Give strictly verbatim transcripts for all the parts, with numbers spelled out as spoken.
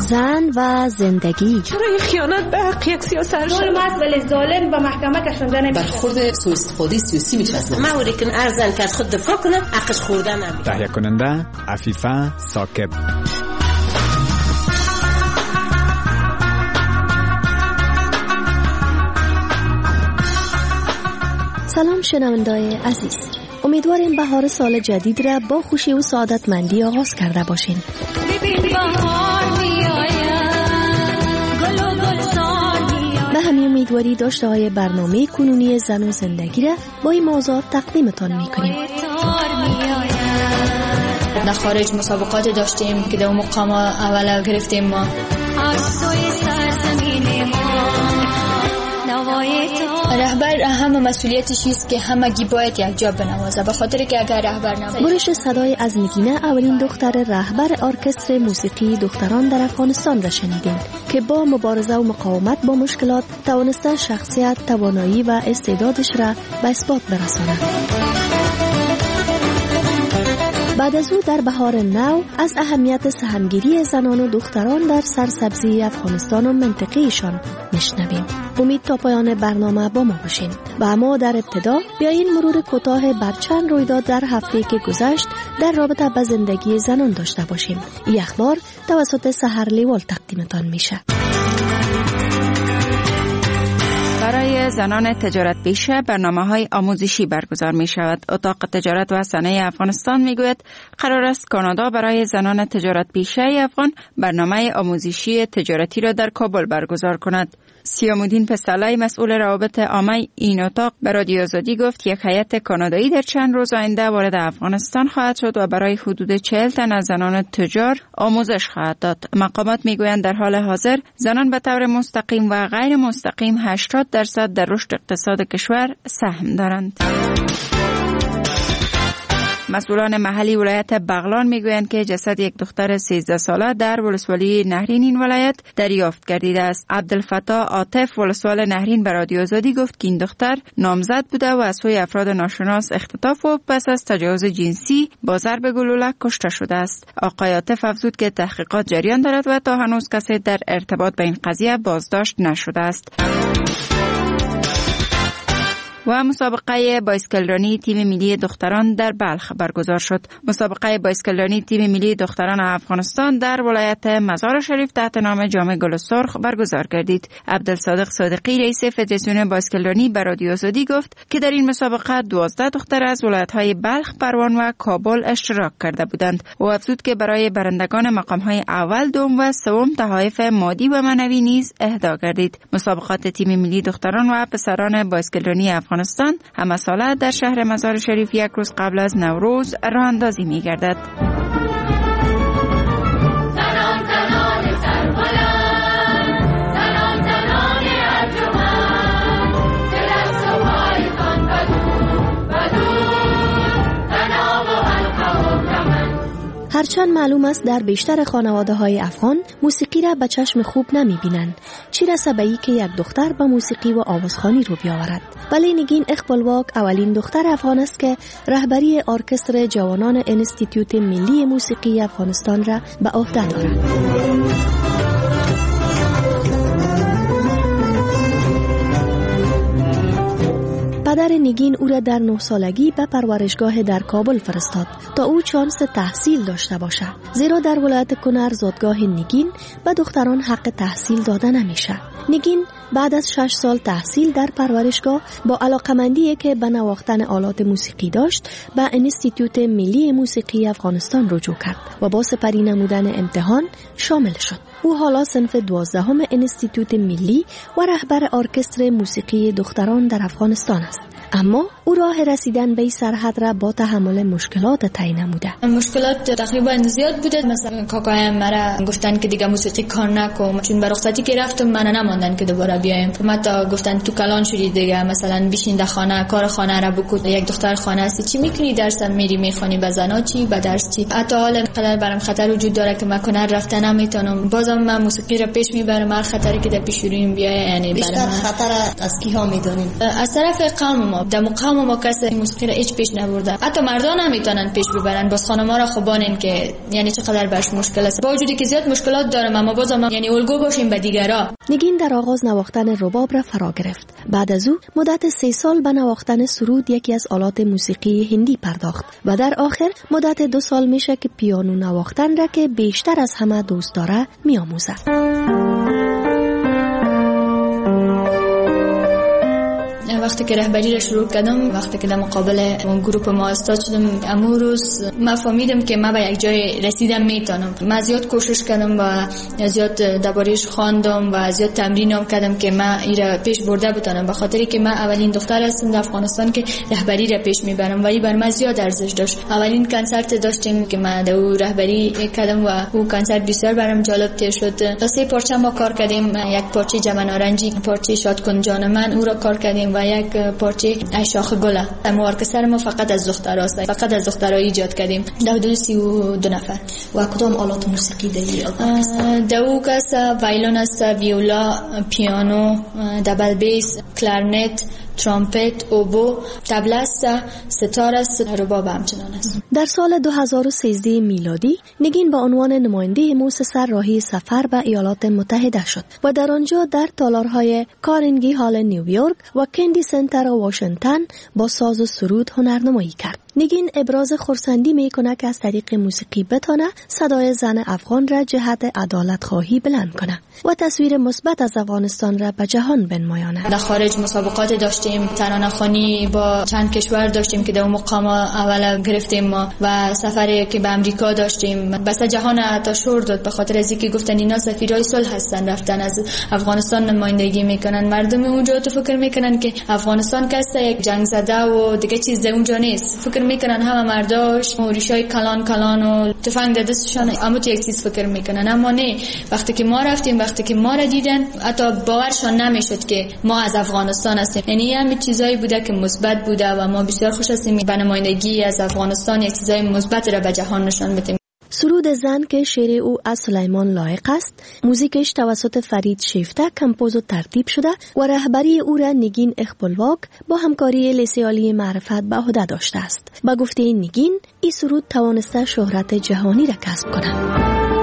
زن و زندگی. برای خیانت به حق یک سیاست ظلم است ولی ظالم و محکمه کشانده نمیشه. برخورد سوء استفاده سیاسی میشه از ما وری که ارزن که خود دفاع کنه حقش خوردن نمیشه. تهیه کننده عفیفه ثاقب. سلام شنونده‌های عزیز، امیدواریم بهار سال جدید را با خوشی و سعادتمندی آغاز کرده باشین. به همین امیدواری داشته های برنامه کنونی زن و زندگی را با این موضوع تقدیمتان میکنیم. در خارج مسابقات داشتیم که در مقام اول گرفتیم ما. رهبر همه مسئولیتش است که همگی باید یک جا بنوازه، به خاطر که اگر رهبر نباشه. برش صدای از نگینه اولین دختر رهبر ارکستر موسیقی دختران در افغانستان را شنیدیم که با مبارزه و مقاومت با مشکلات توانسته شخصیت، توانایی و استعدادش را به اثبات برساند. بعد از او در بهار نو از اهمیت سهمگیری زنان و دختران در سرسبزی افغانستان و منطقه‌شان میشنویم. امید تا پایان برنامه با ما باشین. و اما در ابتدا بیایین مرور کوتاه بر چند رویداد در هفته که گذشت در رابطه با زندگی زنان داشته باشیم. این اخبار توسط سحر لیوال تقدیمتان میشه. برای زنان تجارت پیشه برنامه‌های آموزشی برگزار می شود. اتاق تجارت و صنایع افغانستان می گوید قرار است کانادا برای زنان تجارت پیشه افغان برنامه آموزشی تجارتی را در کابل برگزار کند. سیامودین پسلای مسئول روابط عامه این اتاق به رادیو آزادی گفت یک هیئت کانادایی در چند روز آینده وارد افغانستان خواهد شد و برای حدود چهل تن از زنان تجار آموزش خواهد داد. مقامات میگویند در حال حاضر زنان به طور مستقیم و غیر مستقیم هشتاد درصد در رشد اقتصاد کشور سهم دارند. مسئولان محلی ولایت بغلان میگویند که جسد یک دختر سیزده ساله در ولسوالی نهرین این ولایت دریافت گردیده است. عبدالفتاح عاطف ولسوال نهرین به رادیو آزادی گفت که این دختر نامزد بوده و از سوی افراد ناشناس اختطاف و پس از تجاوز جنسی با ضرب گلوله کشته شده است. آقای عاطف افزود که تحقیقات جریان دارد و تا هنوز کسی در ارتباط با این قضیه بازداشت نشده است. و مسابقه بایسکلرانی تیم ملی دختران در بلخ برگزار شد. مسابقه بایسکلرانی تیم ملی دختران افغانستان در ولایت مزار شریف تحت نام جام گل سرخ برگزار گردید. عبدالصادق صادقی رئیس فدراسیون بایسکلرانی به رادیو آزادی گفت که در این مسابقه دوازده دختر از ولایت‌های بلخ، پروان و کابل اشتراک کرده بودند. او افزود که برای برندگان مقام‌های اول، دوم و سوم تحائف مادی و معنوی نیز اهدا گردید. مسابقات تیم ملی دختران و پسران بایسکلرانی افغانستان همه ساله در شهر مزار شریف یک روز قبل از نوروز راه اندازی می گردد. زنان زنان سربلند، زنان زنان ارجمند، دلم سوهای کن بدون بدون، زنا و حلقه و رمند. هرچند معلوم است در بیشتر خانواده های افغان موسیقی را به چشم خوب نمی بینند، چی رسه به ای که یک دختر به موسیقی و آوازخوانی رو بیاورد. ولی نگین اقبالواک اولین دختر افغان است که رهبری ارکستر جوانان انستیتوت ملی موسیقی افغانستان را به عهده دارد. پدر نگین او را در نه سالگی به پرورشگاه در کابل فرستاد تا او چانس تحصیل داشته باشد، زیرا در ولایت کنر زادگاه نگین به دختران حق تحصیل داده نمیشه. نگین بعد از شش سال تحصیل در پرورشگاه با علاقمندی که به نواختن آلات موسیقی داشت به انستیتوت ملی موسیقی افغانستان رجوع کرد و با سپری نمودن امتحان شامل شد. او حالا صنف دوازدهم انستیتوت ملی و رهبر ارکستر موسیقی دختران در افغانستان است. اما او راه رسیدن به این سرحد را با تحمل مشکلات طی نموده. مشکلات تقریبا زیاد بوده. مثلا کاکایم مرا گفتن که دیگه موسیقی کار نکن، چون به رخصتی که رفتم من نماندن که دوباره بیایم. متا گفتن تو کلان شدی دیگه، مثلا بشین در خانه کار خانه را بکن. یک دختر خانه هستی چی میکنی؟ درس میری میخونی، به زنا چی، به درس چی. حتی حالا قدر برام خطر وجود داره که من کنار رفتن نمیتونم. بازم من موسیقی را پیش میبرم. هر خطری که در پیش رویم بیای، یعنی بیشتر خطر از کیها میدونیم؟ از طرف قوم ما ما در مقام ما کسی موسیقی را هیچ پیش نبرده. حتی مردان هم میتونن پیش ببرن، باز خانم‌ها را خوبانن که یعنی چقدر برش مشکل است. با وجودی که زیاد مشکلات دارم اما بازم یعنی الگو باشیم به دیگرا. نگین در آغاز نواختن رباب را فرا گرفت. بعد از او مدت سه سال به نواختن سرود یکی از آلات موسیقی هندی پرداخت و در آخر مدت دو سال میشه که پیانو نواختن را که بیشتر از همه دوست داره میآموزه. وقتی که رهبری را شروع کردم، وقتی که در مقابل اون گروه ما استاد شدم، امون روز من فهمیدم که من به یک جای رسیدم میتونم. من زیاد کوشش کردم و زیاد درباره‌اش خواندم و زیاد تمرینم کردم که من این را پیش برده بتونم، به خاطری که من اولین دختر هستم در افغانستان که رهبری را پیش میبرم و این بر من زیاد ارزش داشت. اولین کنسرت داشتیم که من در اون رهبری کردم و اون کنسرت بسیار برام جالب تیر شد. تا سه پارچه ما کار کردیم، یک پارچه جمع نارنجی، پارچه شاد کن جان من او را کار کردیم و یک پارچه ای شاخ گله. اما ارکستر ما فقط از دختراست، فقط از دخترها ایجاد کردیم. در حدود سی و دو نفر. و کدام آلات موسیقی داری؟ دو کس وایلون است، ویولا، پیانو، دبل بیس، کلارنت، ترامپت، اوبو، طبل است، ستار است، رباب همچنان است. در سال دو هزار و سیزده میلادی نگین به عنوان نماینده موسسه راهی سفر به ایالات متحده شد و در آنجا در تالارهای کارنگی هال نیویورک و کندی سنتر واشنگتن با ساز و سرود هنرنمایی کرد. نگین ابراز خرسندی میکنه که از طریق موسیقی بتانه صدای زن افغان را جهت عدالت خواهی بلند کنه و تصویر مثبت از افغانستان را به جهان بنمایانه. در خارج مسابقات داشتیم، ترانه خوانی با چند کشور داشتیم که در مقام اول گرفتیم ما و سفری که به امریکا داشتیم. بس جهان حتی شور داد به خاطر از اینکه گفتن اینا سفیرای صلح هستن، رفتن از افغانستان نمایندگی میکنن. مردم اونجا تو فکر میکنن که افغانستان کسته یک جنگ زده و دیگه چیز در اونجا نیست. فکر میکنن همه مرداش ریشای کلان کلان و تفنگ در دستشان، اما تو یک چیز فکر میکنن. اما نه، وقتی که ما رفتیم، وقتی که ما را دیدن، حتی باورشان نمیشد که ما از افغانستان هستیم. یعنی همین چیزایی بوده که مثبت بوده و ما بسیار خوش هستیم به نمایندگی از افغانستان یک چیزای مثبت را به جهان نشان بدیم. سرود زن که شعر او از سلیمان لایق است، موزیکش توسط فرید شیفته کمپوز و ترتیب شده و رهبری او را نگین اخبالواک با همکاری لیسه عالی معرفت به عهده داشته است. با گفته نگین، این سرود توانسته شهرت جهانی را کسب کند.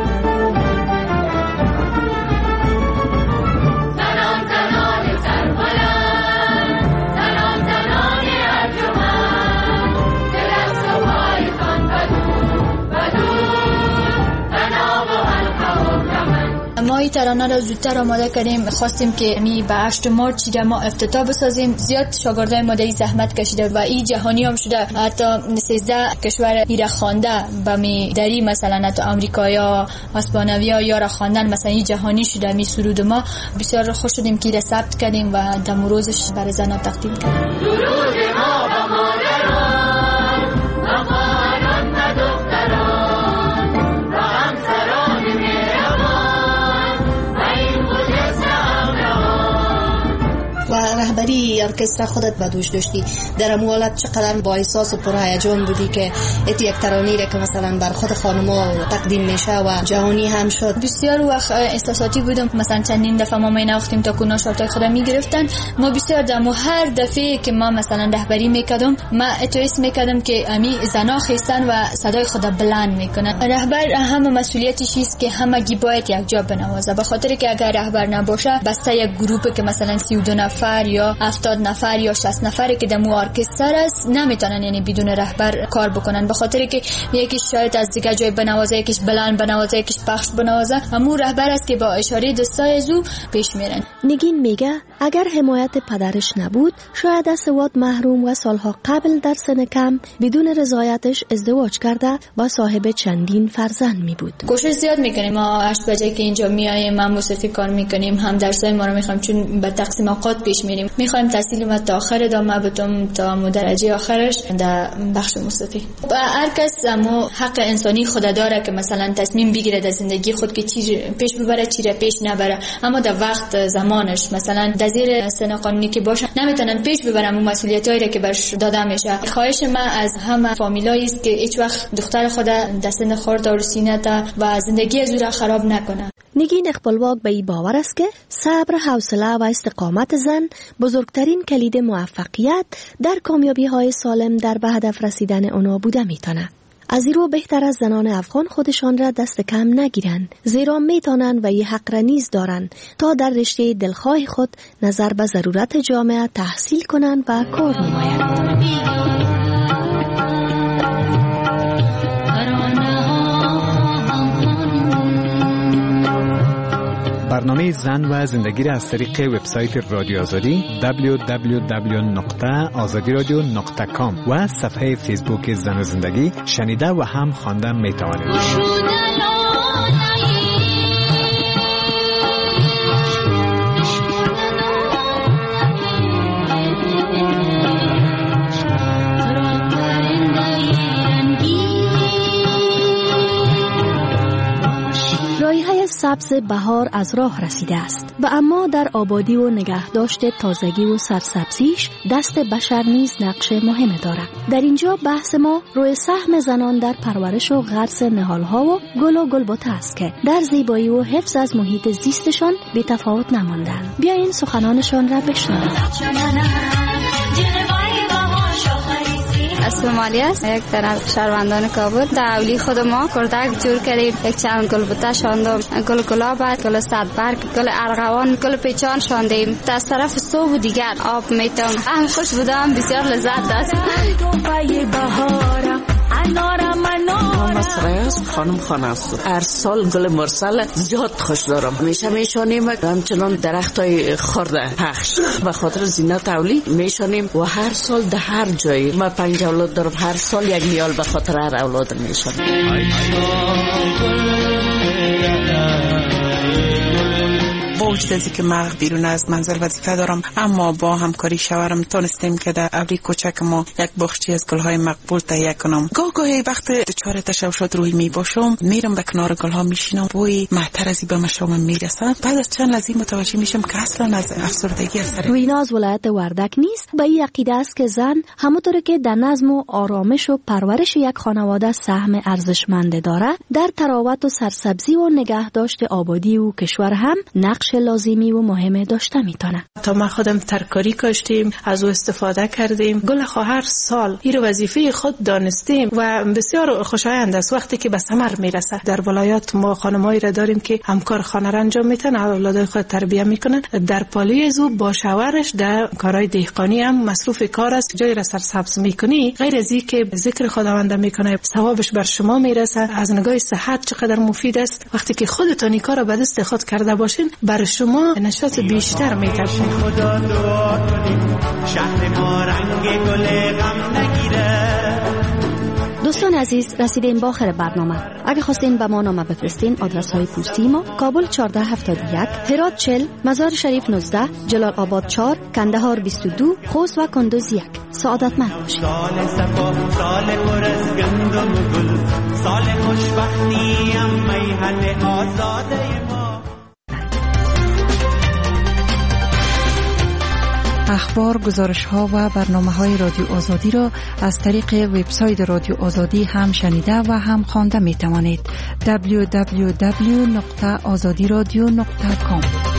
ما این ترانه را زودتر آماده کردیم، خواستیم که می به هشت مارچ را ما افتتاح بسازیم. زیاد شاگردای ما در زحمت کشیده و این جهانی هم شده. حتی سیزده کشور ایره خوانده به می دری، مثلا حتی امریکایا، اسپانویا یا را خواندن، مثلا این جهانی شده. می سرود ما بسیار خوش شدیم که را ثبت کردیم و دم روزش برای زنان تقدیم کردیم. سرود ما به مادران و خواهران و دختران و همسران و رهبری ارکستر خودت به دوش داشتی. در اموالت چقدر با احساس و پرهیجان بودی که ایت یک ترانه‌ای را که مثلا بر خود خانم‌ها تقدیم میشه و جهانی هم شد؟ بسیار وقت احساساتی بودم. مثلا چندین دفعه ما نواختیم تا کونا شارتای خودم میگرفتن. ما بسیار دم و هر دفعه که ما مثلا رهبری میکردم، ما اتویس میکردم که امی زنا خیستن و صدای خود بلند میکنن. رهبر هم مسئولیتش است که همگی باید یک جا بنوازه، به خاطر که اگر رهبر نباشه، بسته یک گروه که مثلا سی و دو نفر یا هفتاد نفر یا شصت نفری که دمو ارکستر است نمیتونن یعنی بدون رهبر کار بکنن، به خاطر که یکیش شاید از دیگه جای بنوازه، یکیش بلند بنوازه، یکیش پخش بنوازه. همون رهبر است که با اشاره دستای زو پیش میرن. نگین میگه اگر حمایت پدرش نبود، شاید از سواد محروم و سالها قبل در سن کم بدون رضایتش ازدواج کرده و صاحب چندین فرزند می بود. کوشش زیاد میکنیم. ما هشت بجه که اینجا میاییم، ما موسیقی کار میکنیم، هم درسای ما رو میخوایم، چون به تقسیم اوقات پیش میریم. میخوایم تحصیل ما تا آخر ادامه بدم، تا درجه آخرش در بخش موسیقی. و هر کس امو حق انسانی خود داره که مثلا تصمیم بگیره در زندگی خود که چی پیش ببره، چی را پیش نبره، اما در وقت زمانش مثلا در زیر سن قانونی که باشه نمیتونن پیش ببرن اون مسئولیتایی را که برش داده میشه. خواهش من از همه فامیلایی است که هیچ وقت دختر خود در سن خورد و سینه و زندگی از او را خراب نکنه. نگین اقبالواق به این باور است که صبر، حوصله و استقامت زن بزرگترین کلید موفقیت در کامیابی های سالم در به هدف رسیدن اونا بوده میتونه. از این رو بهتر از زنان افغان خودشان را دست کم نگیرن، زیرا میتونن و یه حق را نیز دارن تا در رشته دلخواه خود نظر به ضرورت جامعه تحصیل کنن و کار نمایند. برنامه زن و زندگی را از طریق وبسایت رادیو آزادی دبلیو دبلیو دبلیو نقطه آزادی رادیو نقطه کام و صفحه فیسبوک زن و زندگی شنیده و هم خوانده می توانید. رایحه سبز بهار از راه رسیده است و اما در آبادی و نگهداشت تازگی و سرسبزیش دست بشر نیز نقش مهم دارد. در اینجا بحث ما روی سهم زنان در پرورش و غرس نهالها و گل و گلبوته است که در زیبایی و حفظ از محیط زیستشان بی تفاوت نماندند. بیاین سخنانشان را بشنویم. از سومالی است، یک طرف شهروندان کابل. در خود ما کردک جور کردیم، یک چند گلبوته شاندیم، گل گلاب، گل صدبرگ، گل ارغوان، گل پیچان شاندیم. از طرف صبح و دیگر آب میتم. هم خوش بودم، بسیار لذت داشت. مسرایست خانم خانه است. هر سال گل مرسل زیاد خوش دارم. همیشه میشانیم همچنان درخت های خورده پخش به خاطر زینت اولی میشانیم و هر سال در هر جایی. من پنج اولاد دارم، هر سال یک نیال به خاطر هر اولاد میشانیم. با وجود از اینکه من بیرون از منزل وظیفه دارم، اما با همکاری شوهرم تونستیم که در اولی کوچک ما یک بخشی از گل‌های مقبول تهیه کنم. گاه گاهی وقت دچار تشوشات روحی می باشم، میرم به کنار گل‌ها میشینم، بوی معطر از این به مشامم میرسه. بعد از چند لحظه متوجه میشم که اصلا از افسردگی اثر روینا از ولایت وردک نیست. به این عقیده است که زن همونطور که در نظم و آرامش و پرورش یک خانواده سهم ارزشمند دارد، در تراوت و سرسبزی و نگهداشت آبادی و کشور هم نقش لازمی و مهم داشته میتونه. تا ما خودم ترکاری کاشتیم، از او استفاده کردیم. گل هر سال این وظیفه خود دانستیم و بسیار خوشایند است وقتی که به ثمر میرسه. در ولایات ما خانمایی را داریم که همکار خانه را انجام میتن، اولادای خود تربیت میکنن. در پالی از او با شوهرش در کارهای دهقانی هم مصروف کار است. جای را سرسبز میکنی، غیر از این که ذکر خداوند میکنه، ثوابش بر شما میرسه. از نگاه صحت چقدر مفید است. وقتی که خودتون این کارو به دست خود کرده باشین، بر شما نشاط بیشتر می‌کشه. خدا دعا کنیم شهر ما رنگ گل غم نگیره. دوستان عزیز، رسیدیم به آخر برنامه. اگه خواستین به ما نامه بفرستین، آدرس های پستی ما: کابل چهارده هفتاد و یک، هرات چهل، مزار شریف نوزده، جلال آباد چهار، کندهار بیست و دو، خوست و کندوز یک. سعادتمند باشید. سال صفا، سال پر از گندم و گل، سال خوشبختی ام میهن آزاده ما. اخبار، گزارش‌ها و برنامه‌های رادیو آزادی را از طریق وبسایت رادیو آزادی هم شنیده و هم خوانده می‌توانید. دبلیو دبلیو دبلیو نقطه آزادی رادیو نقطه کام